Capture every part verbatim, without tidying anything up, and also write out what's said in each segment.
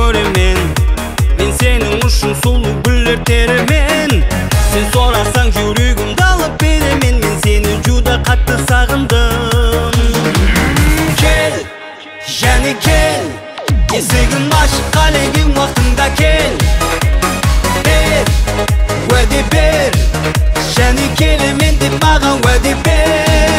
көремін. Мен сенің үшін сұлу гүлдер теремін. Сен сұрасаң жүрегімді алып беремін. Мен сені жүдә қатты сағындым. Кел, және кел, есігін ашып қалеген уақытында кел. Бер, уәде бер, және келемін деп маған уәде бер.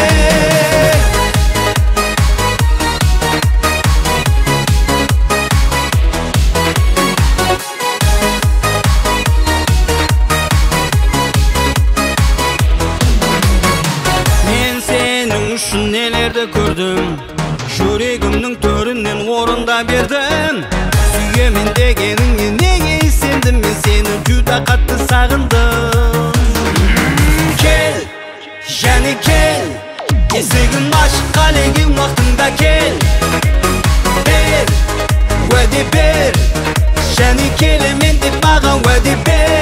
Нелерді көрдім, жүрегімнің төрінен орында бердім. Сүйемін дегеніңе неге сендім, мен сені жүдә қатты сағындым. Кел, және кел, есігін ашып қалеген уақытында кел. Бер, уәде бер, және келемін деп маған уәде бер.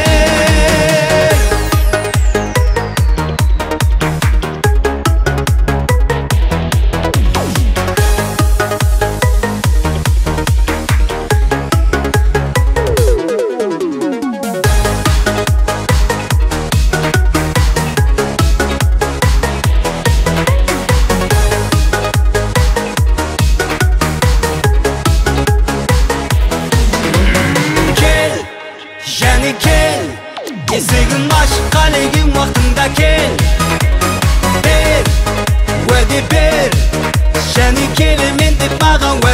Және кел, есігін ашып қалеген уақытында кел. Бер, уәде бер, және келемін деп маған уәде бер.